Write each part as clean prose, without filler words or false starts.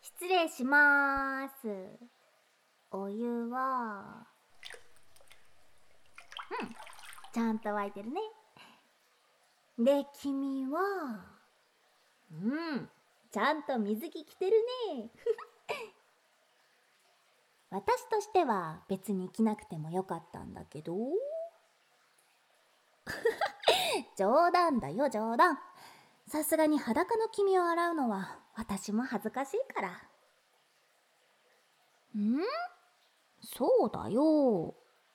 失礼しまーす。お湯はちゃんと沸いてるね。で、君はちゃんと水着着てるね。私としては別に着なくてもよかったんだけど。冗談だよ、冗談。さすがに裸の君を洗うのは私も恥ずかしいから。そうだよ。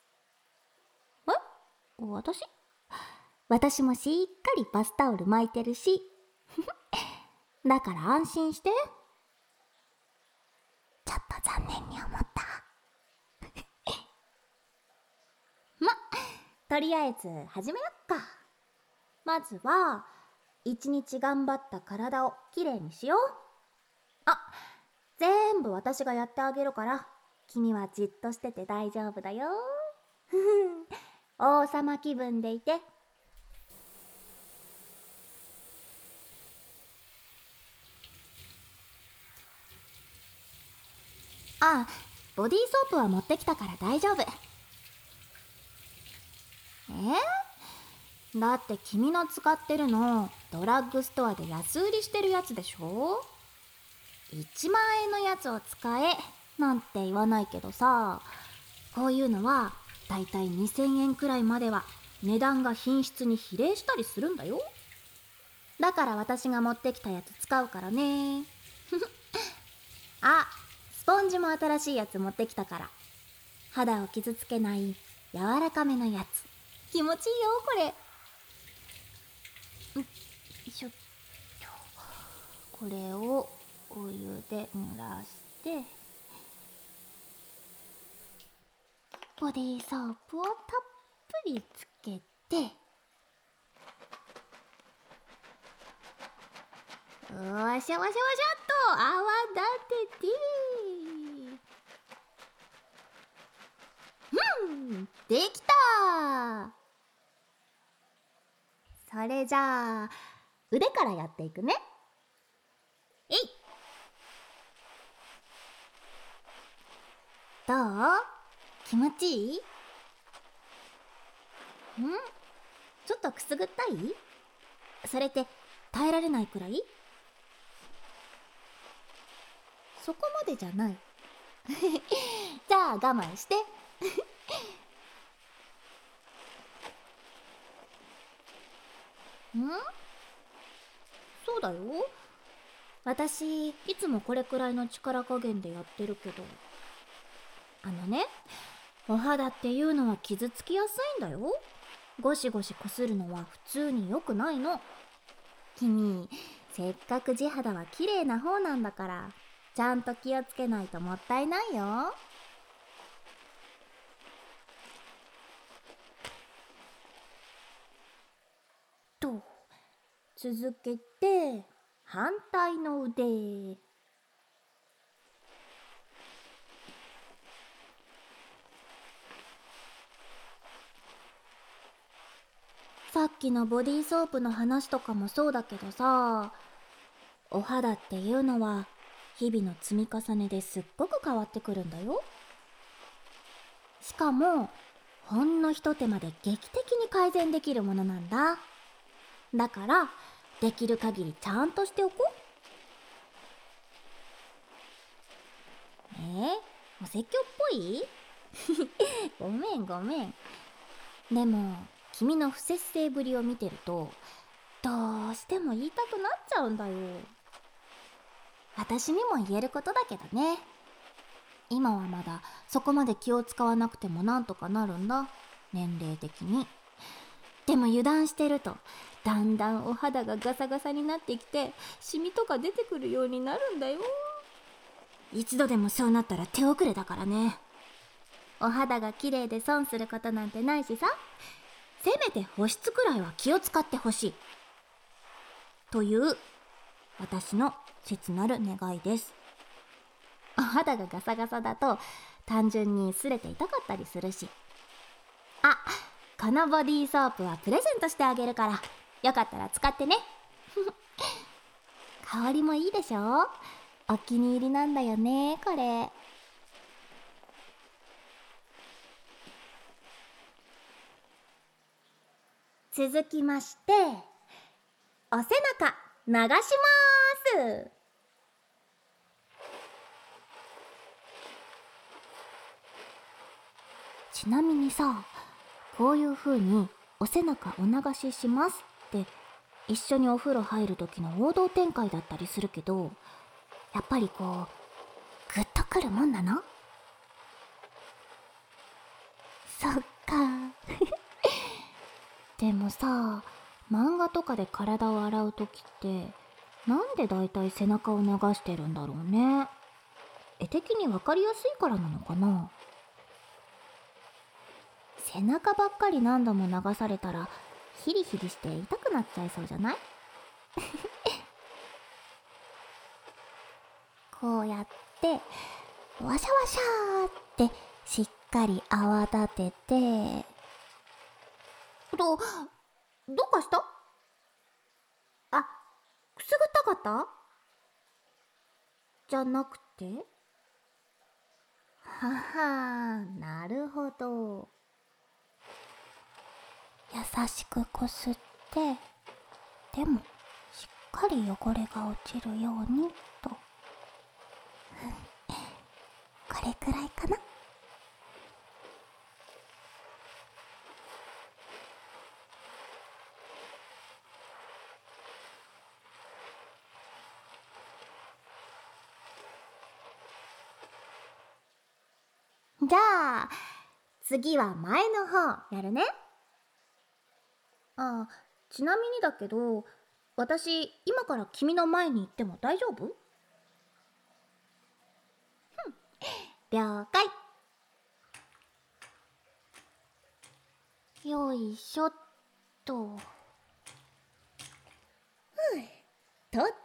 私もしっかりバスタオル巻いてるし。だから安心して。ちょっと残念に思った。とりあえず始めよっか。まずは一日頑張った体をきれいにしよう。全部私がやってあげるから君はじっとしてて大丈夫だよ。王様気分でいて。ボディーソープは持ってきたから大丈夫。だって君の使ってるのドラッグストアで安売りしてるやつでしょ。1万円のやつを使えなんて言わないけどさ、こういうのはだいたい2000円くらいまでは値段が品質に比例したりするんだよ。だから私が持ってきたやつ使うからね。スポンジも新しいやつ持ってきたから。肌を傷つけない柔らかめのやつ。気持ちいいよこれ。これをお湯で濡らしてボディーソープをたっぷりつけて、わしゃわしゃわしゃっと泡立てて、できた。それじゃあ腕からやっていくね。どう？気持ちいい？ちょっとくすぐったい？それって耐えられないくらい？そこまでじゃない。じゃあ我慢して。そうだよ。私いつもこれくらいの力加減でやってるけど、お肌っていうのは傷つきやすいんだよ。ゴシゴシこするのは普通に良くないの。君せっかく地肌は綺麗な方なんだから、ちゃんと気をつけないともったいないよ。続けて反対の腕。さっきのボディーソープの話とかもそうだけどさ、お肌っていうのは日々の積み重ねですっごく変わってくるんだよ。しかもほんのひと手間で劇的に改善できるものなんだ。だからできる限りちゃんとしておこう。お説教っぽい？ごめん。でも君の不節制ぶりを見てるとどうしても言いたくなっちゃうんだよ。私にも言えることだけどね。今はまだそこまで気を使わなくてもなんとかなるんだ、年齢的に。でも油断してるとだんだんお肌がガサガサになってきてシミとか出てくるようになるんだよ。一度でもそうなったら手遅れだからね。お肌が綺麗で損することなんてないしさ、せめて保湿くらいは気を使ってほしいという私の切なる願いです。お肌がガサガサだと単純に擦れて痛かったりするし。このボディーソープはプレゼントしてあげるからよかったら使ってね。香りもいいでしょ。 お気に入りなんだよねこれ。続きまして、お背中流します。ちなみにさ、こういう風にお背中お流ししますって一緒にお風呂入る時の王道展開だったりするけど、やっぱりこうグッとくるもんなの？そっかでもさ、漫画とかで体を洗う時ってなんでだいたい背中を流してるんだろうね。絵的に分かりやすいからなのかな。背中ばっかり何度も流されたらヒリヒリして痛くなっちゃいそうじゃない？こうやってワシャワシャーってしっかり泡立てて、どうかした？あ、くすぐったかったじゃなくて？ははー、なるほど。優しくこすって、でもしっかり汚れが落ちるようにと。これくらいかな。じゃあ次は前の方やるね。あ、ちなみにだけど、私今から君の前に行っても大丈夫？了解。よいしょっと。到着。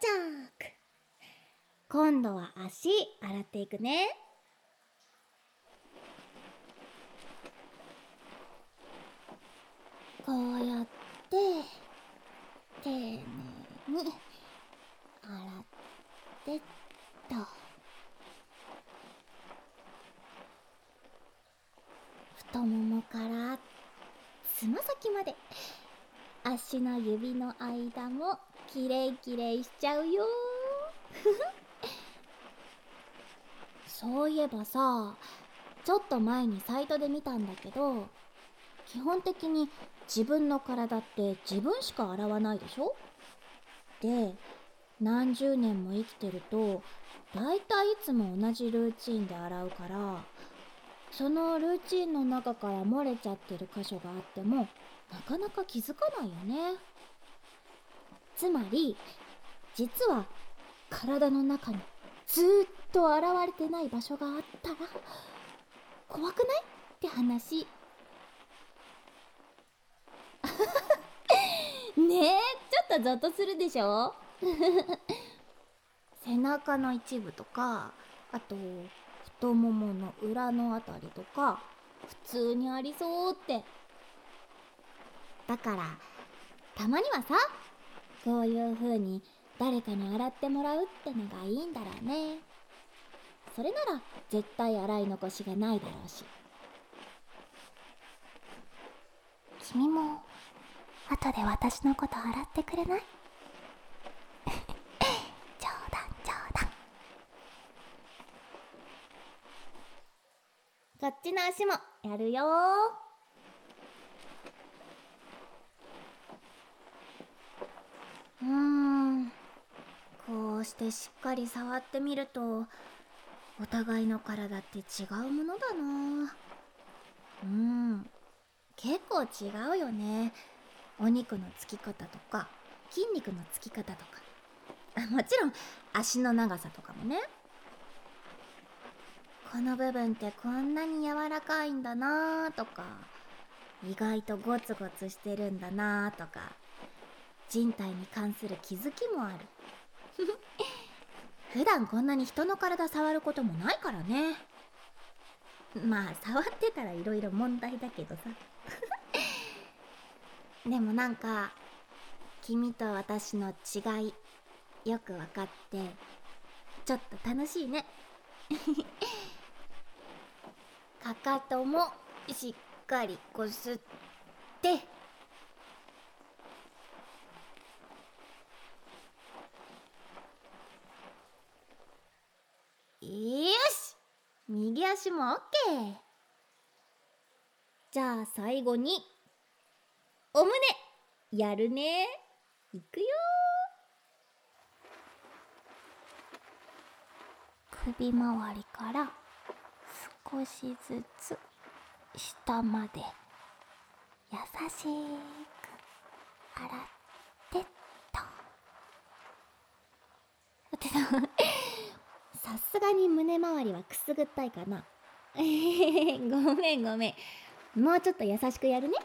今度は足洗っていくね。こうやって丁寧に洗ってっと。太ももからつま先まで足の指の間もきれいきれいしちゃうよそういえばさ、ちょっと前にサイトで見たんだけど、基本的に自分の体って自分しか洗わないでしょ。で、何十年も生きてるとだいたいいつも同じルーチンで洗うから、そのルーチンの中から漏れちゃってる箇所があってもなかなか気づかないよね。つまり実は体の中にずーっと現れてない場所があったら怖くないって話。ねえ、ちょっとゾッとするでしょ背中の一部とか、あと太ももの裏のあたりとか普通にありそうって。だからたまにはさ、こういう風に誰かに洗ってもらうってのがいいんだろうね。それなら絶対洗い残しがないだろうし。君も後で私のこと洗ってくれない？冗談冗談。こっちの足もやるよ。こうしてしっかり触ってみると、お互いの体って違うものだな。結構違うよね。お肉のつき方とか筋肉のつき方とか、もちろん足の長さとかもね。この部分ってこんなに柔らかいんだなとか、意外とゴツゴツしてるんだなとか、人体に関する気づきもある普段こんなに人の体触ることもないからね。まあ触ってたらいろいろ問題だけどさでもなんか君と私の違いよく分かって、 ちょっと楽しいね。かかともしっかりこすって、よし、右足もオッケー。じゃあ最後にお胸やるね。いくよ。首周りから少しずつ下まで優しく洗ってっと。ってさすがに胸周りはくすぐったいかな。ごめんごめん。もうちょっと優しくやるね。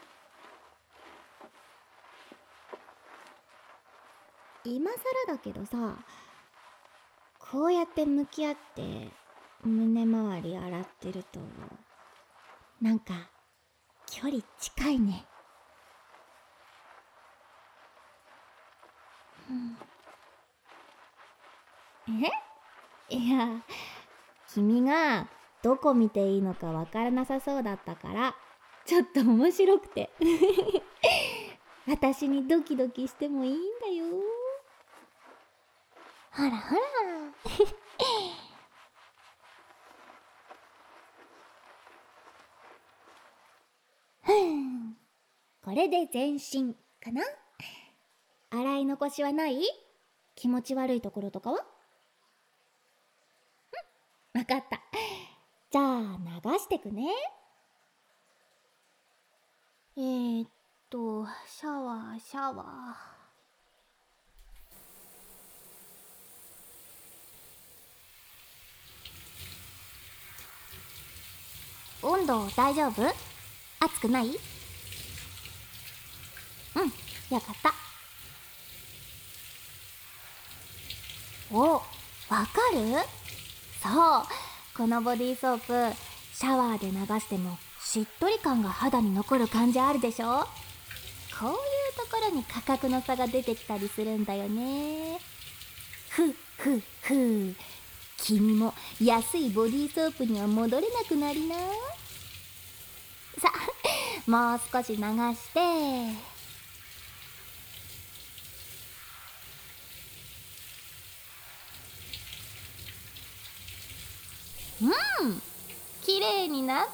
今更だけどさ、こうやって向き合って胸周り洗ってるとなんか距離近いね。いや、君がどこ見ていいのかわからなさそうだったからちょっと面白くて私にドキドキしてもいいんだよ。ほらほらこれで全身かな。洗い残しはない？気持ち悪いところとかは？わかった。じゃあ流してくね。シャワー。温度大丈夫？熱くない？よかった。お、わかる？そう、このボディーソープシャワーで流してもしっとり感が肌に残る感じあるでしょ。こういうところに価格の差が出てきたりするんだよね。君も安いボディーソープには戻れなくなりな。さあ、もう少し流して。綺麗になった。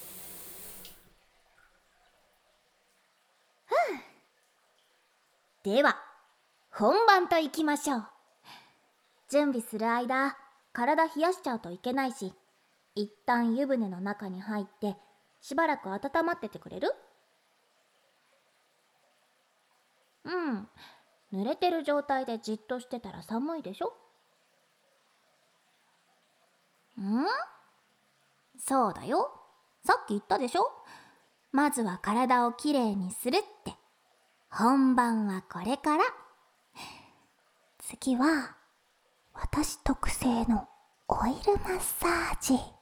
では本番といきましょう。準備する間、体冷やしちゃうといけないし、一旦湯船の中に入ってしばらく温まっててくれる？濡れてる状態でじっとしてたら寒いでしょ？そうだよ。さっき言ったでしょ？まずは体をきれいにするって。本番はこれから。次は私特製のオイルマッサージ。